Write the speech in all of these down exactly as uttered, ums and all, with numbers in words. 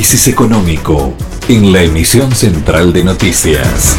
análisis económico en la emisión central de noticias.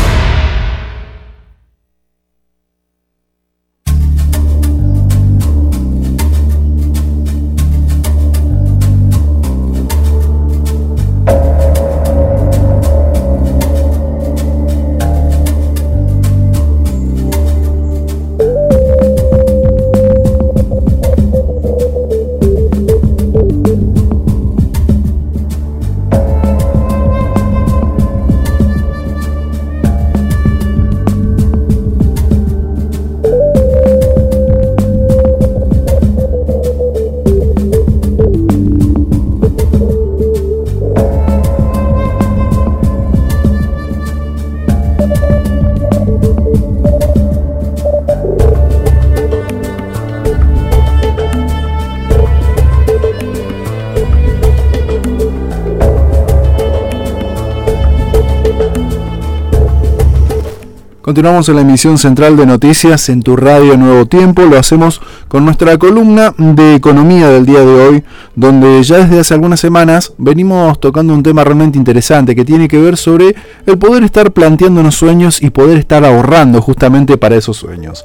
Continuamos en la emisión central de noticias en tu radio Nuevo Tiempo. Lo hacemos con nuestra columna de economía del día de hoy, donde ya desde hace algunas semanas venimos tocando un tema realmente interesante que tiene que ver sobre el poder estar planteándonos sueños y poder estar ahorrando justamente para esos sueños.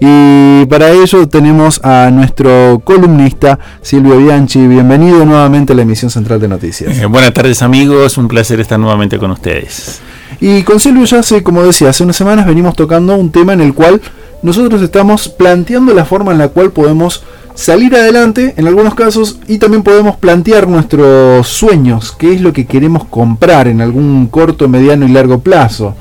Y para ello tenemos a nuestro columnista Silvio Bianchi. Bienvenido nuevamente a la emisión central de noticias. Eh, buenas tardes, amigos, un placer estar nuevamente con ustedes. Y con Silvio ya hace, como decía, hace unas semanas venimos tocando un tema en el cual nosotros estamos planteando la forma en la cual podemos salir adelante en algunos casos y también podemos plantear nuestros sueños, qué es lo que queremos comprar en algún corto, mediano y largo plazo.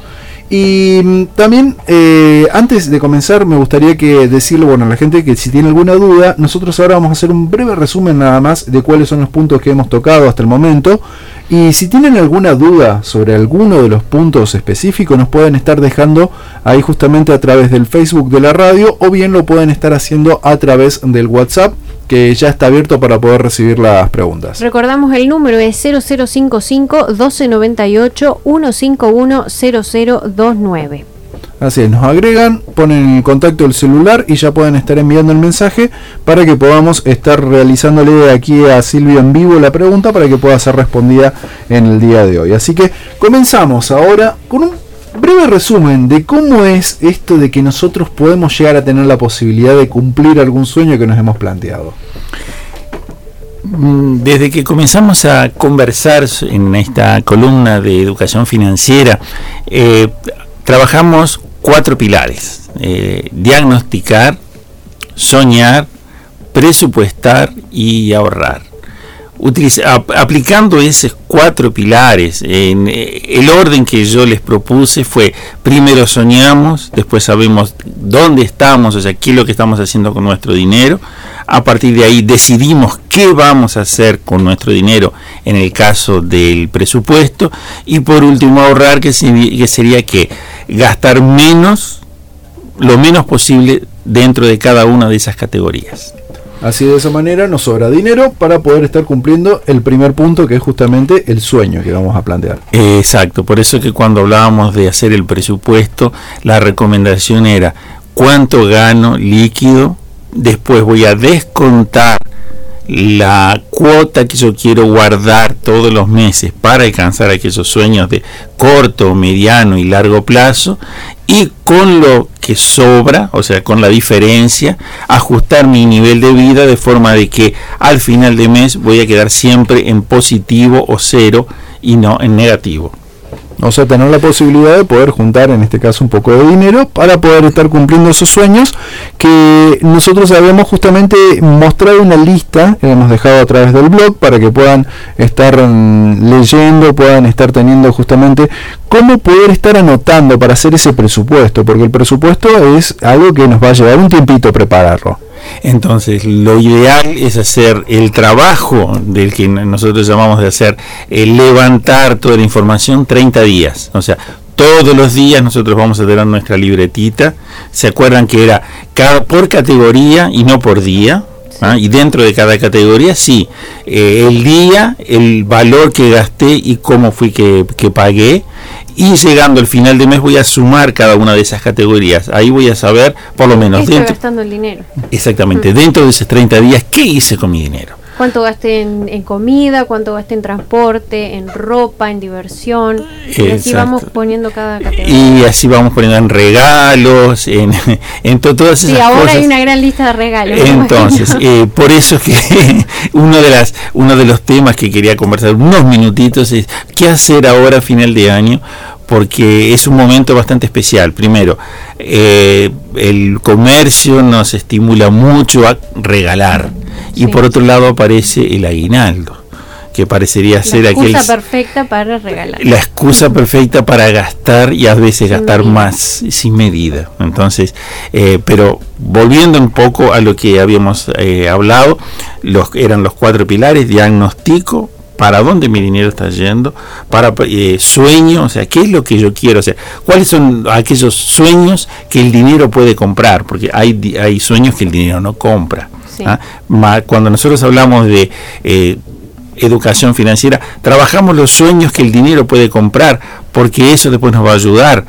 Y también, eh, antes de comenzar, me gustaría que decirle, bueno, a la gente que si tiene alguna duda, nosotros ahora vamos a hacer un breve resumen nada más de cuáles son los puntos que hemos tocado hasta el momento. Y si tienen alguna duda sobre alguno de los puntos específicos, nos pueden estar dejando ahí justamente a través del Facebook de la radio, o bien lo pueden estar haciendo a través del WhatsApp, que ya está abierto para poder recibir las preguntas. Recordamos el número es cero cero cinco cinco, doce noventa y ocho, ciento cincuenta y uno, cero cero dos nueve. Así es, nos agregan, ponen el contacto del celular y ya pueden estar enviando el mensaje para que podamos estar realizándole aquí a Silvio en vivo la pregunta para que pueda ser respondida en el día de hoy. Así que comenzamos ahora con un breve resumen de cómo es esto de que nosotros podemos llegar a tener la posibilidad de cumplir algún sueño que nos hemos planteado. Desde que comenzamos a conversar en esta columna de educación financiera, eh, trabajamos cuatro pilares: eh, diagnosticar, soñar, presupuestar y ahorrar. Utiliza, ap, aplicando esos cuatro pilares, en eh, el orden que yo les propuse fue: primero soñamos, después sabemos dónde estamos, o sea, qué es lo que estamos haciendo con nuestro dinero. A partir de ahí decidimos qué vamos a hacer con nuestro dinero en el caso del presupuesto. Y por último, ahorrar, que sería que, sería que gastar menos, lo menos posible dentro de cada una de esas categorías. Así, de esa manera nos sobra dinero para poder estar cumpliendo el primer punto, que es justamente el sueño que vamos a plantear. Exacto, por eso que cuando hablábamos de hacer el presupuesto, la recomendación era cuánto gano líquido, después voy a descontar la cuota que yo quiero guardar todos los meses para alcanzar aquellos sueños de corto, mediano y largo plazo, y con lo que sobra, o sea, con la diferencia, ajustar mi nivel de vida de forma de que al final de mes voy a quedar siempre en positivo o cero y no en negativo. O sea, tener la posibilidad de poder juntar, en este caso, un poco de dinero para poder estar cumpliendo esos sueños que nosotros habíamos justamente mostrado una lista, que hemos dejado a través del blog para que puedan estar um, leyendo, puedan estar teniendo justamente cómo poder estar anotando para hacer ese presupuesto, porque el presupuesto es algo que nos va a llevar un tiempito prepararlo. Entonces, lo ideal es hacer el trabajo del que nosotros llamamos de hacer, eh, levantar toda la información treinta días. O sea, todos los días nosotros vamos a tener nuestra libretita. ¿Se acuerdan que era cada, por categoría y no por día? ¿Ah? Y dentro de cada categoría, sí, eh, el día, el valor que gasté y cómo fui que, que pagué. Y llegando al final de mes voy a sumar cada una de esas categorías. Ahí voy a saber, por lo menos, estoy dentro, gastando el dinero. Exactamente, mm. dentro de esos treinta días, ¿qué hice con mi dinero? Cuánto gaste en, en comida, cuánto gaste en transporte, en ropa, en diversión. Y así vamos poniendo cada categoría. Y así vamos poniendo en regalos, en, en to, todas esas cosas. Sí, ahora cosas. Hay una gran lista de regalos. Entonces, eh, por eso es que uno de las uno de los temas que quería conversar unos minutitos es qué hacer ahora a final de año, porque es un momento bastante especial. Primero, eh, el comercio nos estimula mucho a regalar. Y sí. Por otro lado aparece el aguinaldo, que parecería la ser aquel... La excusa perfecta para regalar. La excusa perfecta para gastar y a veces sin gastar medida. Más sin medida. Entonces, eh, pero volviendo un poco a lo que habíamos eh, hablado, los eran los cuatro pilares: diagnóstico, para dónde mi dinero está yendo, para eh, sueño, o sea, qué es lo que yo quiero, o sea, cuáles son aquellos sueños que el dinero puede comprar, porque hay, hay sueños que el dinero no compra. Sí. ¿Ah? Cuando nosotros hablamos de eh, educación financiera, trabajamos los sueños que el dinero puede comprar, porque eso después nos va a ayudar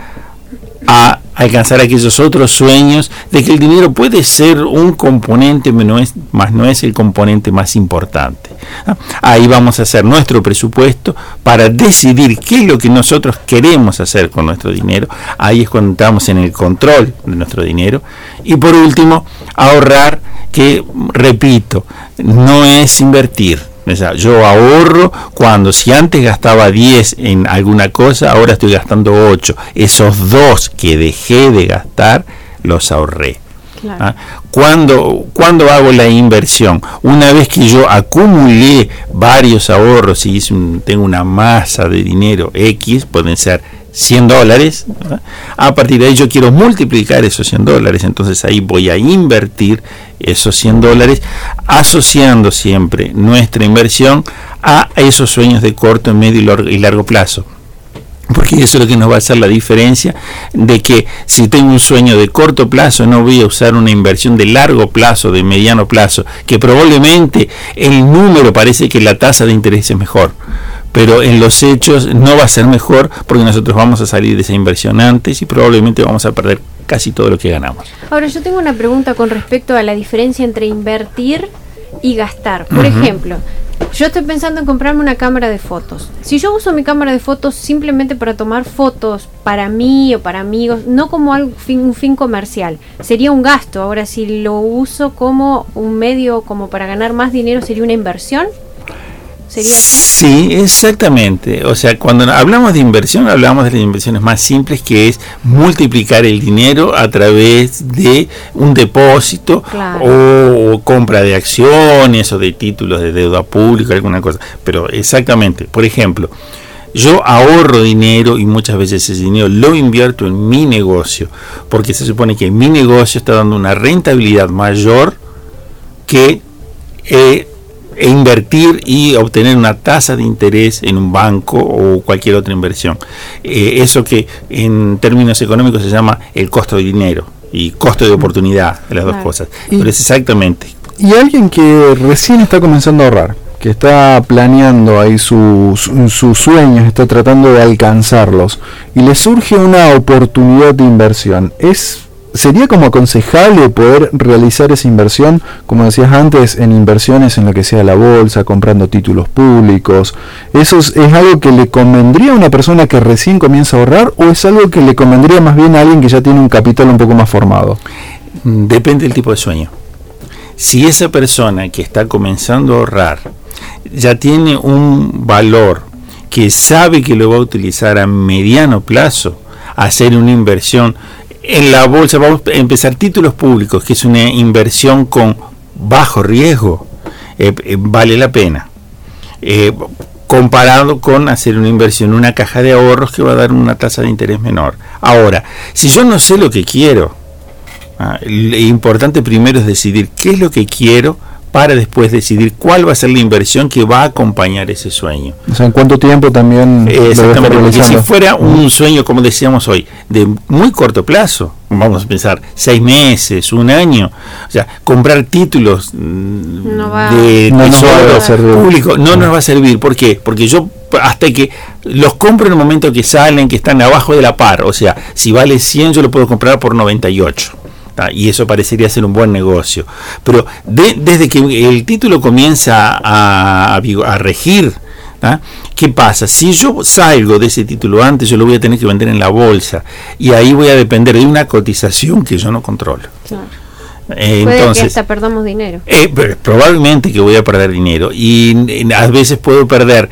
a alcanzar aquellos otros sueños de que el dinero puede ser un componente, no es, más no es el componente más importante. ¿Ah? Ahí vamos a hacer nuestro presupuesto para decidir qué es lo que nosotros queremos hacer con nuestro dinero. Ahí es cuando estamos en el control de nuestro dinero. Y por último, ahorrar, que repito, no es invertir. O sea, yo ahorro cuando si antes gastaba diez en alguna cosa, ahora estoy gastando ocho. Esos dos que dejé de gastar, los ahorré. Claro. ¿Ah? Cuando, cuando hago la inversión, una vez que yo acumulé varios ahorros y hice un, tengo una masa de dinero X, pueden ser cien dólares, ¿verdad? A partir de ahí yo quiero multiplicar esos cien dólares, entonces ahí voy a invertir esos cien dólares, asociando siempre nuestra inversión a esos sueños de corto, medio y largo plazo. Porque eso es lo que nos va a hacer la diferencia de que si tengo un sueño de corto plazo, no voy a usar una inversión de largo plazo, de mediano plazo, que probablemente el número parece que la tasa de interés es mejor, pero en los hechos no va a ser mejor, porque nosotros vamos a salir de esa inversión antes y probablemente vamos a perder casi todo lo que ganamos. Ahora, yo tengo una pregunta con respecto a la diferencia entre invertir y gastar. Por uh-huh. ejemplo, yo estoy pensando en comprarme una cámara de fotos. Si yo uso mi cámara de fotos simplemente para tomar fotos para mí o para amigos, no como algo, fin, un fin comercial, sería un gasto. Ahora, si lo uso como un medio como para ganar más dinero, ¿sería una inversión? ¿Sería así? Sí, exactamente. O sea, cuando hablamos de inversión, hablamos de las inversiones más simples, que es multiplicar el dinero a través de un depósito, claro, o, o compra de acciones o de títulos de deuda pública, alguna cosa. Pero exactamente, por ejemplo, yo ahorro dinero y muchas veces ese dinero lo invierto en mi negocio, porque se supone que mi negocio está dando una rentabilidad mayor que eh, e invertir y obtener una tasa de interés en un banco o cualquier otra inversión. Eh, eso que en términos económicos se llama el costo de dinero y costo de oportunidad, las claro. dos cosas. Y, pero es exactamente. Y alguien que recién está comenzando a ahorrar, que está planeando ahí sus su, su sueños, está tratando de alcanzarlos, y le surge una oportunidad de inversión, ¿es ¿sería como aconsejable poder realizar esa inversión, como decías antes, en inversiones en lo que sea la bolsa, comprando títulos públicos? ¿Eso es, es algo que le convendría a una persona que recién comienza a ahorrar, o es algo que le convendría más bien a alguien que ya tiene un capital un poco más formado? Depende del tipo de sueño. Si esa persona que está comenzando a ahorrar ya tiene un valor que sabe que lo va a utilizar a mediano plazo, hacer una inversión en la bolsa, vamos a empezar títulos públicos, que es una inversión con bajo riesgo, eh, eh, vale la pena, eh, comparado con hacer una inversión en una caja de ahorros que va a dar una tasa de interés menor. Ahora, si yo no sé lo que quiero, ah, lo importante primero es decidir qué es lo que quiero, para después decidir cuál va a ser la inversión que va a acompañar ese sueño. O sea, ¿en cuánto tiempo también? Eh, exactamente, porque si fuera un sueño, como decíamos hoy, de muy corto plazo, vamos a pensar seis meses, un año, o sea, comprar títulos no va, de no tesoro público no nos va a servir. ¿Por qué? Porque yo hasta que los compro en el momento que salen, que están abajo de la par, o sea, si vale cien yo lo puedo comprar por noventa y ocho. ¿tá? Y eso parecería ser un buen negocio. Pero de, desde que el título comienza a, a, a regir, ¿tá? ¿Qué pasa? Si yo salgo de ese título antes, yo lo voy a tener que vender en la bolsa y ahí voy a depender de una cotización que yo no controlo. Claro. Eh, Puede entonces, que hasta perdamos dinero. Eh, probablemente que voy a perder dinero y eh, a veces puedo perder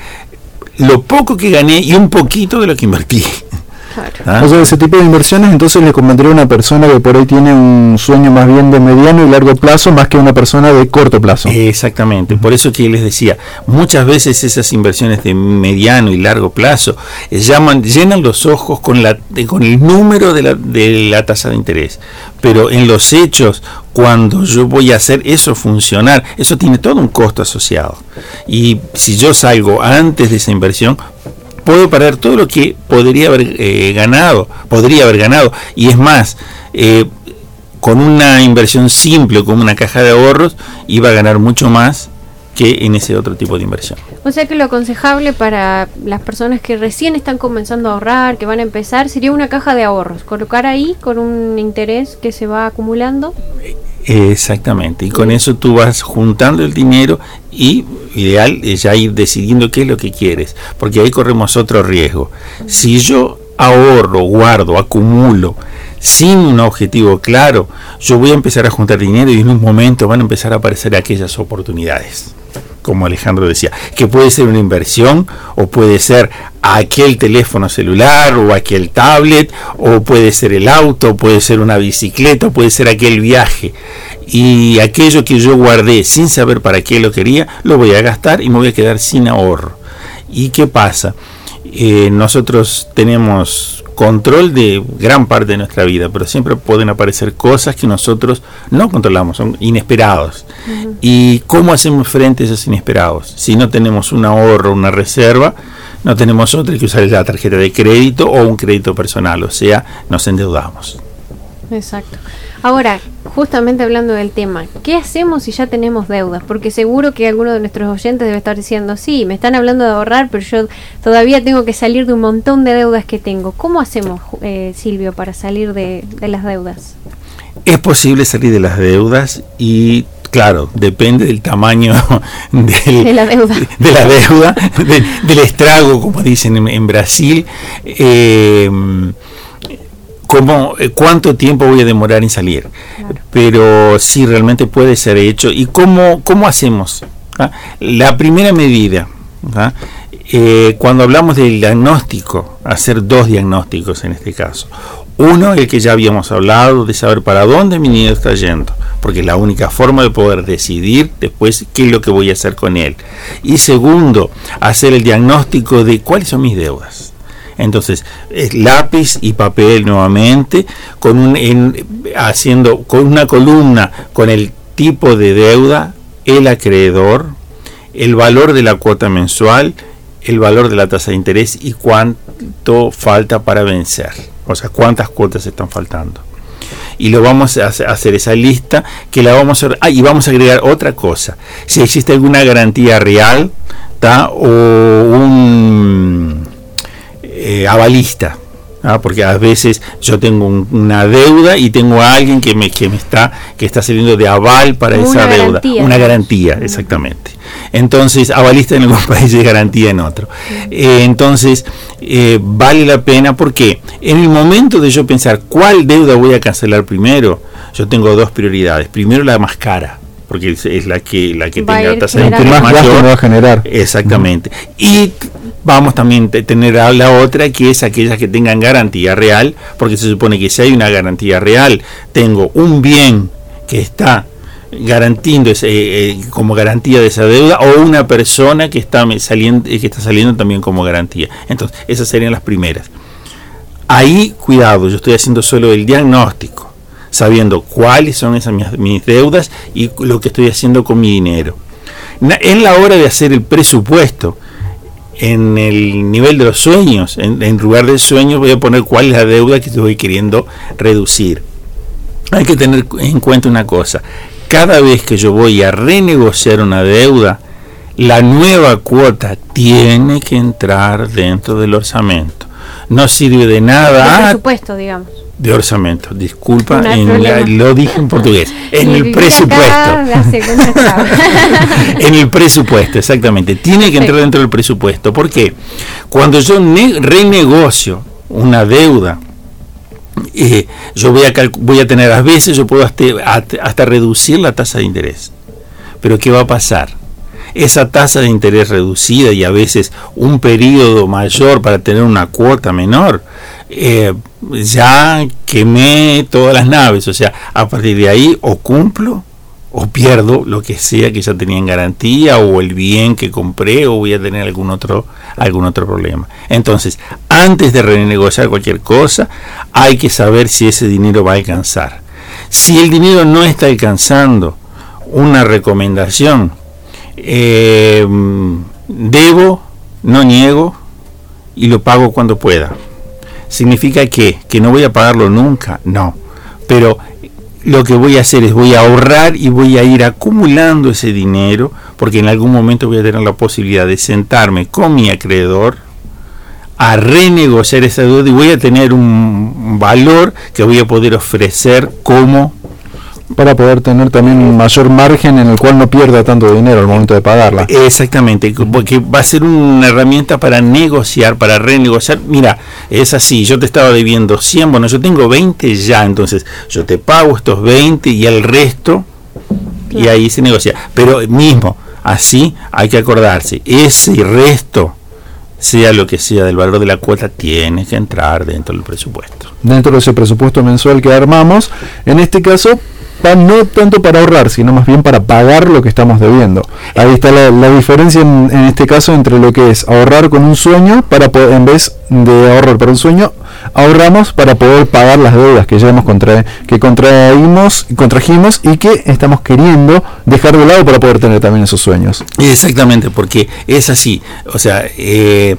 lo poco que gané y un poquito de lo que invertí. Claro. ¿Ah? O sea, ese tipo de inversiones entonces le convendría a una persona que por ahí tiene un sueño más bien de mediano y largo plazo más que una persona de corto plazo. Exactamente, por eso que les decía, muchas veces esas inversiones de mediano y largo plazo eh, llaman, llenan los ojos con, la, de, con el número de la, de la tasa de interés, pero en los hechos, cuando yo voy a hacer eso funcionar, eso tiene todo un costo asociado. Y si yo salgo antes de esa inversión, puedo perder todo lo que podría haber eh, ganado, podría haber ganado. Y es más, eh, con una inversión simple, como una caja de ahorros, iba a ganar mucho más que en ese otro tipo de inversión. O sea que lo aconsejable para las personas que recién están comenzando a ahorrar, que van a empezar, sería una caja de ahorros. Colocar ahí con un interés que se va acumulando. Exactamente, y con eso tú vas juntando el dinero y ideal es ya ir decidiendo qué es lo que quieres, porque ahí corremos otro riesgo. Si yo ahorro, guardo, acumulo sin un objetivo claro, yo voy a empezar a juntar dinero y en un momento van a empezar a aparecer aquellas oportunidades, como Alejandro decía, que puede ser una inversión o puede ser aquel teléfono celular o aquel tablet o puede ser el auto, puede ser una bicicleta, puede ser aquel viaje, y aquello que yo guardé sin saber para qué lo quería lo voy a gastar y me voy a quedar sin ahorro. ¿Y qué pasa? Eh, nosotros tenemos control de gran parte de nuestra vida, pero siempre pueden aparecer cosas que nosotros no controlamos, son inesperados. Uh-huh. ¿Y cómo hacemos frente a esos inesperados? Si no tenemos un ahorro, una reserva, no tenemos otra que usar la tarjeta de crédito o un crédito personal, o sea, nos endeudamos. Exacto. Ahora, justamente hablando del tema, ¿qué hacemos si ya tenemos deudas? Porque seguro que alguno de nuestros oyentes debe estar diciendo, sí, me están hablando de ahorrar, pero yo todavía tengo que salir de un montón de deudas que tengo. ¿Cómo hacemos, eh, Silvio, para salir de, de las deudas? Es posible salir de las deudas y, claro, depende del tamaño del, de la deuda, de, de la deuda de, del estrago, como dicen en, en Brasil. Eh, Cómo, cuánto tiempo voy a demorar en salir, claro. Pero sí, realmente puede ser hecho. ¿Y cómo, cómo hacemos? ¿Ah? La primera medida, ¿ah? eh, cuando hablamos del diagnóstico, hacer dos diagnósticos en este caso. Uno, el que ya habíamos hablado, de saber para dónde mi dinero está yendo, porque es la única forma de poder decidir después qué es lo que voy a hacer con él. Y segundo, hacer el diagnóstico de cuáles son mis deudas. Entonces, es lápiz y papel nuevamente, con un, en, haciendo con una columna con el tipo de deuda, el acreedor, el valor de la cuota mensual, el valor de la tasa de interés y cuánto falta para vencer, o sea, cuántas cuotas están faltando. Y lo vamos a hacer esa lista que la vamos a ah, y vamos a agregar otra cosa. Si existe alguna garantía real, ¿tá? O un Eh, avalista, ¿ah? Porque a veces yo tengo un, una deuda y tengo a alguien que me que me está que está sirviendo de aval para una esa deuda, garantía. Una garantía, exactamente. Entonces, avalista en algún país y garantía en otro. Eh, entonces, eh, vale la pena porque en el momento de yo pensar cuál deuda voy a cancelar primero, yo tengo dos prioridades. Primero, la más cara, porque es, es la que la que tenga tasa de interés mayor. Va a generar. Exactamente. Uh-huh. Y vamos también a tener a la otra, que es aquellas que tengan garantía real, porque se supone que si hay una garantía real, tengo un bien que está garantizando ese, eh, como garantía de esa deuda, o una persona que está saliendo, que está saliendo también como garantía. Entonces, esas serían las primeras. Ahí, cuidado, yo estoy haciendo solo el diagnóstico, sabiendo cuáles son esas mis, mis deudas y lo que estoy haciendo con mi dinero. En la hora de hacer el presupuesto, en el nivel de los sueños, en, en lugar de sueños voy a poner cuál es la deuda que estoy queriendo reducir. Hay que tener en cuenta una cosa: cada vez que yo voy a renegociar una deuda, la nueva cuota tiene que entrar dentro del orçamento. no sirve de nada. De Ah, presupuesto, digamos. de orçamento, disculpa, No hay en la- problema. lo dije en portugués, en Y el vivir presupuesto. acá la segunda chava. En el presupuesto, exactamente. Tiene que entrar Sí. dentro del presupuesto. ¿Por qué? Cuando yo ne- renegocio una deuda, eh, yo voy a, calcu- voy a tener, a veces yo puedo hasta, hasta reducir la tasa de interés. Pero ¿qué va a pasar? Esa tasa de interés reducida y a veces un periodo mayor para tener una cuota menor, eh, ya quemé todas las naves. O sea, a partir de ahí o cumplo o pierdo lo que sea que ya tenía en garantía, o el bien que compré, o voy a tener algún otro algún otro problema. Entonces, antes de renegociar cualquier cosa, hay que saber si ese dinero va a alcanzar. Si el dinero no está alcanzando, una recomendación: eh, debo, no niego y lo pago cuando pueda. ¿Significa qué? ¿Que no voy a pagarlo nunca? No. Pero lo que voy a hacer es voy a ahorrar y voy a ir acumulando ese dinero, porque en algún momento voy a tener la posibilidad de sentarme con mi acreedor a renegociar esa deuda y voy a tener un valor que voy a poder ofrecer como... Para poder tener también un mayor margen en el cual no pierda tanto dinero al momento de pagarla. Exactamente, porque va a ser una herramienta para negociar, para renegociar. Mira, es así, yo te estaba debiendo cien, bueno, yo tengo veinte ya, entonces yo te pago estos veinte y el resto, y ahí se negocia. Pero mismo, así hay que acordarse, ese resto, sea lo que sea del valor de la cuota, tiene que entrar dentro del presupuesto. Dentro de ese presupuesto mensual que armamos, en este caso, pa- no tanto para ahorrar, sino más bien para pagar lo que estamos debiendo. Ahí está la, la diferencia en, en este caso entre lo que es ahorrar con un sueño, para poder, en vez de ahorrar para un sueño, ahorramos para poder pagar las deudas que ya hemos contra, que contraímos, contrajimos y que estamos queriendo dejar de lado para poder tener también esos sueños. Exactamente, porque es así, o sea, eh,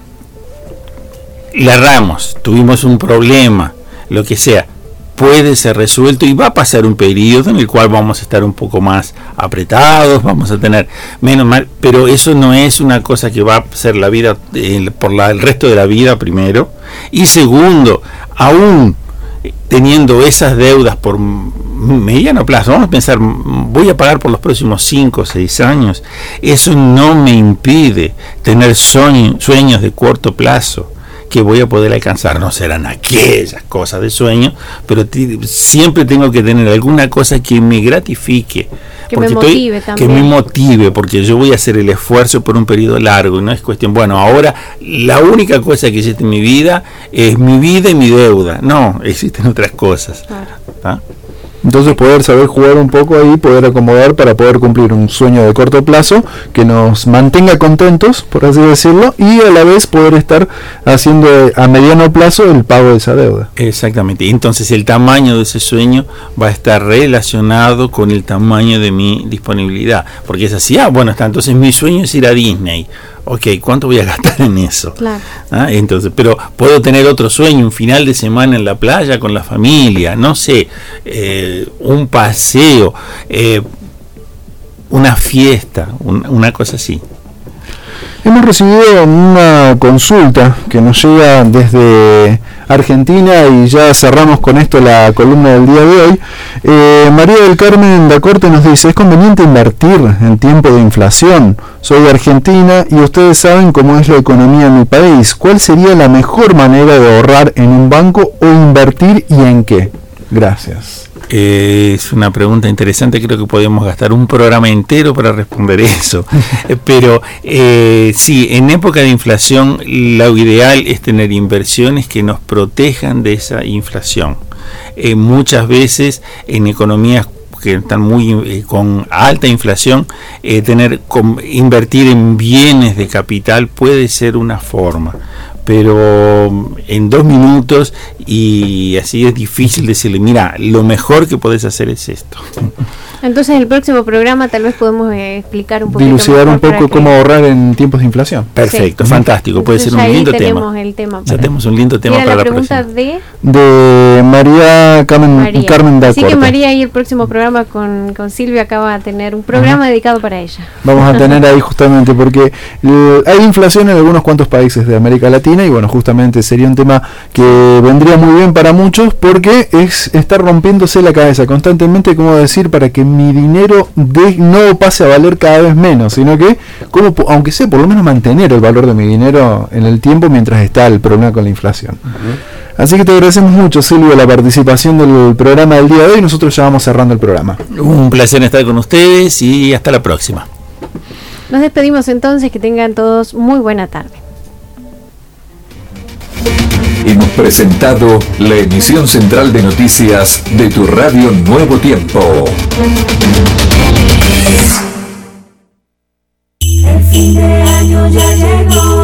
le erramos, tuvimos un problema, lo que sea, puede ser resuelto y va a pasar un periodo en el cual vamos a estar un poco más apretados, vamos a tener menos mal, pero eso no es una cosa que va a ser la vida eh, por la, el resto de la vida, primero, y segundo, aún teniendo esas deudas por mediano plazo, vamos a pensar, voy a pagar por los próximos cinco o seis años, eso no me impide tener sueño, sueños de corto plazo que voy a poder alcanzar. No serán aquellas cosas de sueño, pero t- siempre tengo que tener alguna cosa que me gratifique, Que porque me estoy- motive que también. me motive, porque yo voy a hacer el esfuerzo por un periodo largo y no es cuestión, bueno, ahora la única cosa que existe en mi vida es mi vida y mi deuda. No, existen otras cosas. Claro. ¿Ah? Entonces poder saber jugar un poco ahí, poder acomodar para poder cumplir un sueño de corto plazo que nos mantenga contentos, por así decirlo, y a la vez poder estar haciendo a mediano plazo el pago de esa deuda. Exactamente. Entonces el tamaño de ese sueño va a estar relacionado con el tamaño de mi disponibilidad. Porque es así, ah, bueno, está, entonces mi sueño es ir a Disney. Ok, ¿cuánto voy a gastar en eso? Claro. Ah, entonces, pero puedo tener otro sueño, un final de semana en la playa con la familia, no sé, eh, un paseo, eh, una fiesta, un- una cosa así. Hemos recibido una consulta que nos llega desde Argentina y ya cerramos con esto la columna del día de hoy. Eh, María del Carmen da Corte nos dice: ¿es conveniente invertir en tiempo de inflación? Soy de Argentina y ustedes saben cómo es la economía en mi país. ¿Cuál sería la mejor manera de ahorrar en un banco o invertir y en qué? Gracias. Eh, es una pregunta interesante, creo que podemos gastar un programa entero para responder eso. Eh, Pero eh, sí, en época de inflación lo ideal es tener inversiones que nos protejan de esa inflación. Eh, muchas veces en economías que están muy eh, con alta inflación, eh, tener con, invertir en bienes de capital puede ser una forma, pero en dos minutos y así es difícil decirle, mira, lo mejor que podés hacer es esto. Entonces el próximo programa tal vez podemos eh, explicar un poquito Dilucidar un mejor para poco que- cómo ahorrar en tiempos de inflación. Perfecto, Sí. fantástico, puede Entonces ser un ahí lindo tenemos tema. el tema. Ya tenemos un lindo tema Era para la la pregunta próxima. de De María Carmen, María. Carmen da Así que Corte. María y el próximo programa con, con Silvia acá va a tener un programa dedicado para ella. Vamos a tener ahí justamente porque eh, hay inflación en algunos cuantos países de América Latina. Argentina, y bueno, justamente sería un tema que vendría muy bien para muchos, porque es estar rompiéndose la cabeza constantemente cómo decir para que mi dinero de, no pase a valer cada vez menos, sino que, como, aunque sea por lo menos mantener el valor de mi dinero en el tiempo mientras está el problema con la inflación. Uh-huh. Así que te agradecemos mucho, Silvio, la participación del programa del día de hoy. Nosotros ya vamos cerrando el programa. Un placer estar con ustedes y hasta la próxima. Nos despedimos entonces, que tengan todos muy buena tarde. Hemos presentado la emisión central de noticias de tu radio Nuevo Tiempo. El fin de año ya llegó.